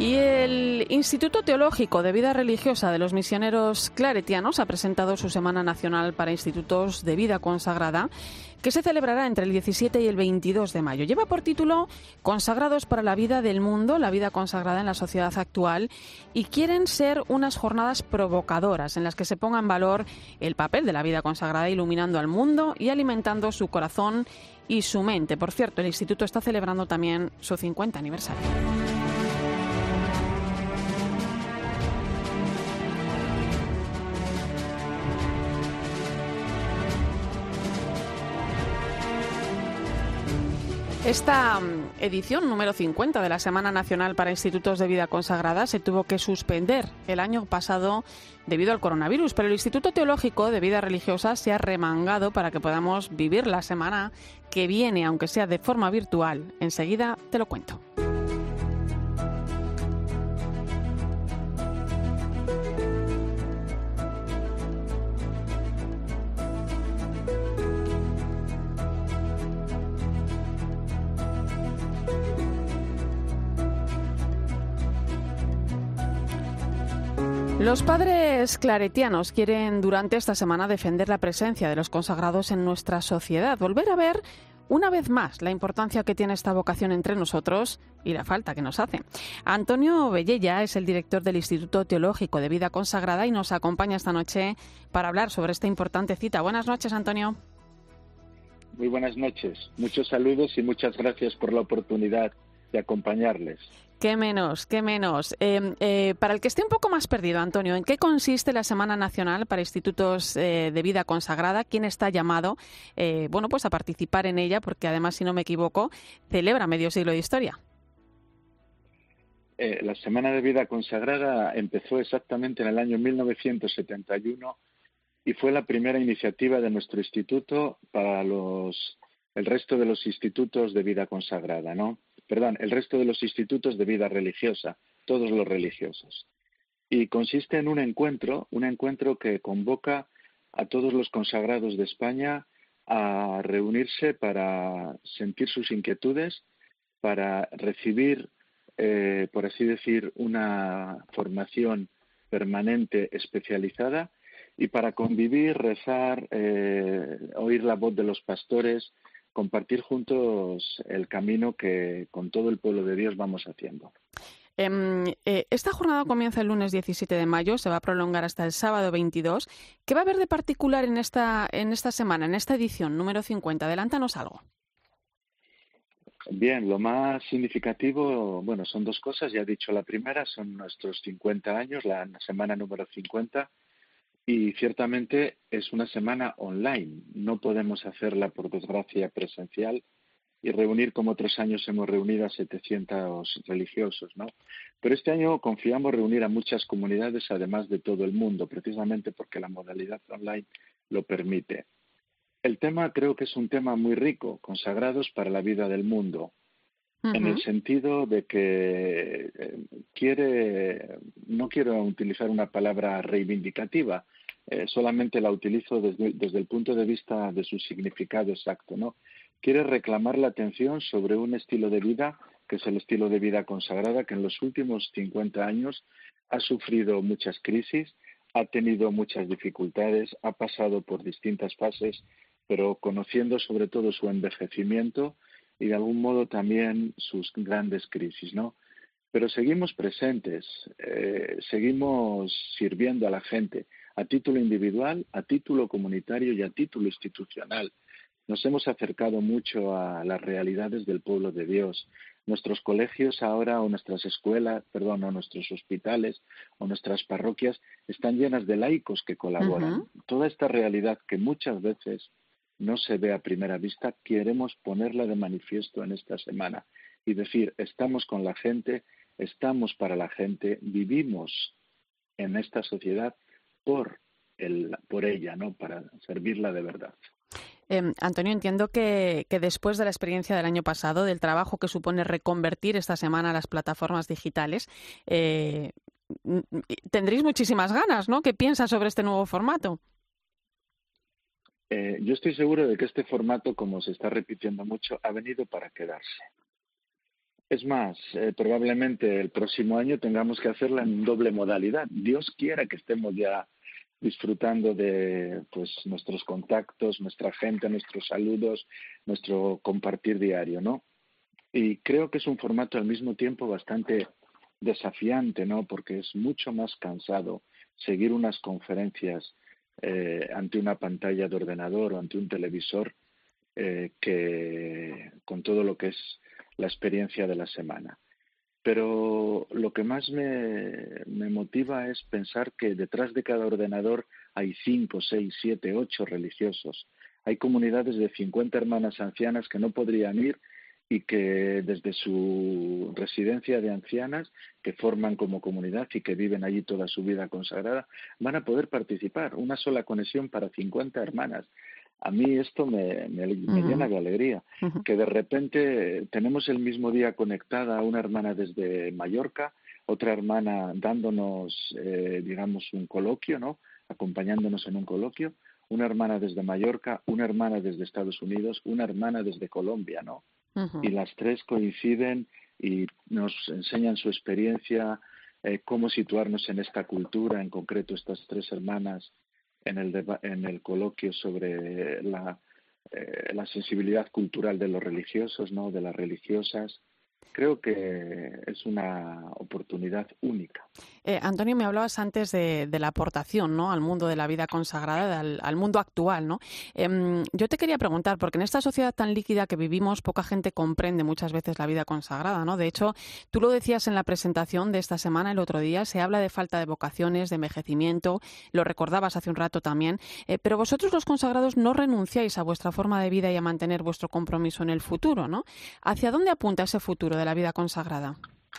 Y el Instituto Teológico de Vida Religiosa de los Misioneros Claretianos ha presentado su Semana Nacional para Institutos de Vida Consagrada, que se celebrará entre el 17 y el 22 de mayo. Lleva por título Consagrados para la vida del mundo, la vida consagrada en la sociedad actual, y quieren ser unas jornadas provocadoras en las que se ponga en valor el papel de la vida consagrada, iluminando al mundo y alimentando su corazón y su mente. Por cierto, el Instituto está celebrando también su 50 aniversario. Esta edición número 50 de la Semana Nacional para Institutos de Vida Consagrada se tuvo que suspender el año pasado debido al coronavirus, pero el Instituto Teológico de Vida Religiosa se ha remangado para que podamos vivir la semana que viene, aunque sea de forma virtual. Enseguida te lo cuento. Los padres claretianos quieren durante esta semana defender la presencia de los consagrados en nuestra sociedad, volver a ver una vez más la importancia que tiene esta vocación entre nosotros y la falta que nos hace. Antonio Bellella es el director del Instituto Teológico de Vida Consagrada y nos acompaña esta noche para hablar sobre esta importante cita. Buenas noches, Antonio. Muy buenas noches. Muchos saludos y muchas gracias por la oportunidad de acompañarles. Qué menos, qué menos. Para el que esté un poco más perdido, Antonio, ¿en qué consiste la Semana Nacional para Institutos de Vida Consagrada? ¿Quién está llamado pues a participar en ella? Porque además, si no me equivoco, celebra medio siglo de historia. La Semana de Vida Consagrada empezó exactamente en el año 1971 y fue la primera iniciativa de nuestro instituto para el resto de los institutos de vida consagrada, ¿no? Perdón, el resto de los institutos de vida religiosa, todos los religiosos. Y consiste en un encuentro que convoca a todos los consagrados de España a reunirse para sentir sus inquietudes, para recibir, por así decir, una formación permanente especializada y para convivir, rezar, oír la voz de los pastores, compartir juntos el camino que con todo el pueblo de Dios vamos haciendo. Esta jornada comienza el lunes 17 de mayo, se va a prolongar hasta el sábado 22. ¿Qué va a haber de particular en esta semana, en esta edición número 50? Adelántanos algo. Bien, lo más significativo, son dos cosas. Ya he dicho la primera, son nuestros 50 años, la semana número 50. Y ciertamente es una semana online. No podemos hacerla, por desgracia, presencial y reunir como otros años hemos reunido a 700 religiosos, ¿no? Pero este año confiamos reunir a muchas comunidades, además de todo el mundo, precisamente porque la modalidad online lo permite. El tema creo que es un tema muy rico, consagrados para la vida del mundo, en el sentido de que no quiero utilizar una palabra reivindicativa, solamente la utilizo desde el punto de vista de su significado exacto, ¿no? Quiere reclamar la atención sobre un estilo de vida, que es el estilo de vida consagrada, que en los últimos 50 años ha sufrido muchas crisis, ha tenido muchas dificultades, ha pasado por distintas fases, pero conociendo sobre todo su envejecimiento y de algún modo también sus grandes crisis, ¿no? Pero seguimos presentes, seguimos sirviendo a la gente a título individual, a título comunitario y a título institucional. Nos hemos acercado mucho a las realidades del pueblo de Dios. Nuestros colegios ahora, o nuestras escuelas, o nuestros hospitales, o nuestras parroquias están llenas de laicos que colaboran. Toda esta realidad que muchas veces no se ve a primera vista, queremos ponerla de manifiesto en esta semana y decir, estamos con la gente, estamos para la gente, vivimos en esta sociedad por ella, ¿no? Para servirla de verdad. Antonio, entiendo que después de la experiencia del año pasado, del trabajo que supone reconvertir esta semana a las plataformas digitales, tendréis muchísimas ganas, ¿no? ¿Qué piensas sobre este nuevo formato? Yo estoy seguro de que este formato, como se está repitiendo mucho, ha venido para quedarse. Es más, probablemente el próximo año tengamos que hacerla en doble modalidad. Dios quiera que estemos ya disfrutando de pues nuestros contactos, nuestra gente, nuestros saludos, nuestro compartir diario, ¿no? Y creo que es un formato al mismo tiempo bastante desafiante, ¿no? Porque es mucho más cansado seguir unas conferencias ante una pantalla de ordenador o ante un televisor que con todo lo que es la experiencia de la semana. Pero lo que más me motiva es pensar que detrás de cada ordenador hay 5, 6, 7, 8 religiosos. Hay comunidades de 50 hermanas ancianas que no podrían ir y que desde su residencia de ancianas, que forman como comunidad y que viven allí toda su vida consagrada, van a poder participar. Una sola conexión para 50 hermanas. A mí esto me llena de alegría, Ujú. que de repente tenemos el mismo día conectada a una hermana desde Mallorca, otra hermana dándonos, digamos, un coloquio, ¿no? Acompañándonos en un coloquio, una hermana desde Mallorca, una hermana desde Estados Unidos, una hermana desde Colombia, ¿no? Y Ujú. las tres coinciden y nos enseñan su experiencia, cómo situarnos en esta cultura, en concreto estas tres hermanas en el coloquio sobre la sensibilidad cultural de los religiosos, ¿no? De las religiosas. Creo que es una oportunidad única. Antonio, me hablabas antes de la aportación, ¿no?, al mundo de la vida consagrada, al mundo actual, ¿no? Yo te quería preguntar, porque en esta sociedad tan líquida que vivimos, poca gente comprende muchas veces la vida consagrada, ¿no? De hecho, tú lo decías en la presentación de esta semana, el otro día, se habla de falta de vocaciones, de envejecimiento, lo recordabas hace un rato también, pero vosotros los consagrados no renunciáis a vuestra forma de vida y a mantener vuestro compromiso en el futuro, ¿no? ¿Hacia dónde apunta ese futuro de la vida consagrada?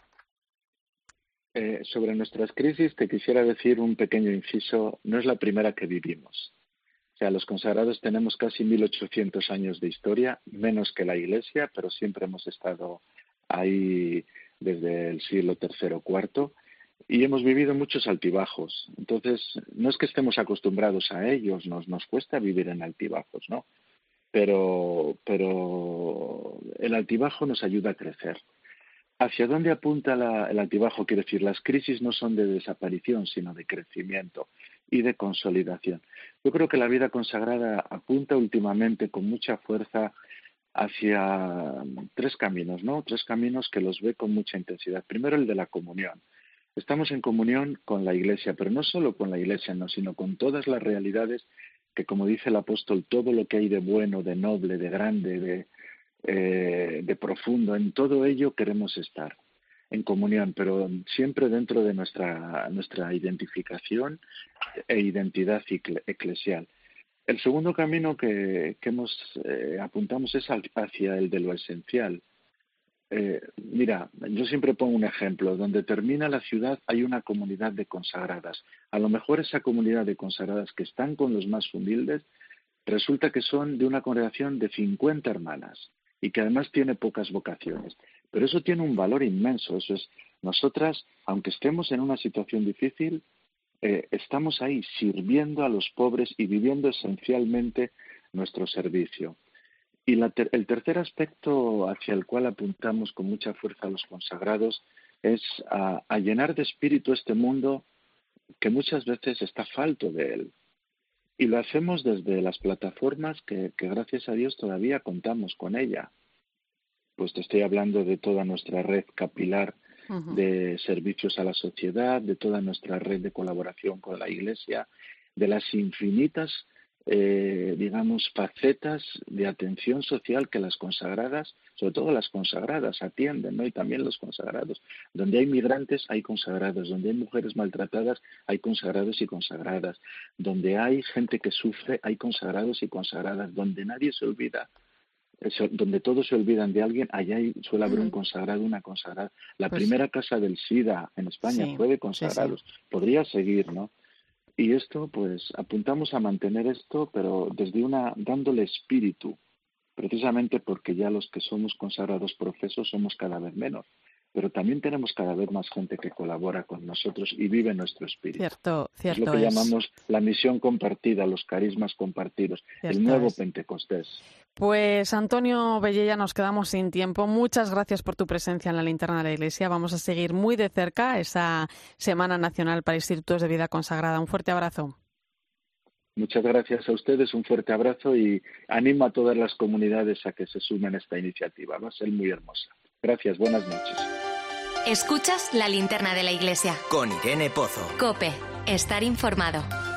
Sobre nuestras crisis, te quisiera decir un pequeño inciso. No es la primera que vivimos. O sea, los consagrados tenemos casi 1800 años de historia, menos que la Iglesia, pero siempre hemos estado ahí desde el siglo tercero o cuarto y hemos vivido muchos altibajos. Entonces, no es que estemos acostumbrados a ellos, nos cuesta vivir en altibajos, ¿no? Pero el altibajo nos ayuda a crecer. ¿Hacia dónde apunta el altibajo? Quiero decir, las crisis no son de desaparición, sino de crecimiento y de consolidación. Yo creo que la vida consagrada apunta últimamente con mucha fuerza hacia tres caminos, ¿no? Tres caminos que los ve con mucha intensidad. Primero, el de la comunión. Estamos en comunión con la Iglesia, pero no solo con la Iglesia, no, sino con todas las realidades que, como dice el apóstol, todo lo que hay de bueno, de noble, de grande, de profundo, en todo ello queremos estar en comunión, pero siempre dentro de nuestra identificación e identidad eclesial. El segundo camino que apuntamos es hacia el de lo esencial. Mira, yo siempre pongo un ejemplo. Donde termina la ciudad hay una comunidad de consagradas. A lo mejor esa comunidad de consagradas que están con los más humildes resulta que son de una congregación de 50 hermanas y que además tiene pocas vocaciones. Pero eso tiene un valor inmenso. Eso es, nosotras, aunque estemos en una situación difícil, estamos ahí sirviendo a los pobres y viviendo esencialmente nuestro servicio. Y el tercer aspecto hacia el cual apuntamos con mucha fuerza a los consagrados es a llenar de espíritu este mundo que muchas veces está falto de él. Y lo hacemos desde las plataformas que gracias a Dios todavía contamos con ella. Pues te estoy hablando de toda nuestra red capilar Ujú. de servicios a la sociedad, de toda nuestra red de colaboración con la Iglesia, de las infinitas, digamos, facetas de atención social que las consagradas, sobre todo las consagradas, atienden, ¿no? Y también los consagrados. Donde hay migrantes, hay consagrados. Donde hay mujeres maltratadas, hay consagrados y consagradas. Donde hay gente que sufre, hay consagrados y consagradas. Donde nadie se olvida, donde todos se olvidan de alguien, allá suele haber un Mm. consagrado, una consagrada. La Pues primera casa del SIDA en España sí, fue de sí, sí. consagrados. Podría seguir, ¿no? Y esto, pues, apuntamos a mantener esto, pero desde dándole espíritu, precisamente porque ya los que somos consagrados profesos somos cada vez menos. pero también tenemos cada vez más gente que colabora con nosotros y vive nuestro espíritu. Cierto es lo que llamamos la misión compartida, los carismas compartidos, el nuevo Pentecostés. Pues Antonio Bellella, nos quedamos sin tiempo. Muchas gracias por tu presencia en la Linterna de la Iglesia. Vamos a seguir muy de cerca esa Semana Nacional para Institutos de Vida Consagrada. Un fuerte abrazo. Muchas gracias a ustedes, un fuerte abrazo y animo a todas las comunidades a que se sumen a esta iniciativa. Va a ser muy hermosa. Gracias, buenas noches. Escuchas la Linterna de la Iglesia. Con Irene Pozo. COPE. Estar informado.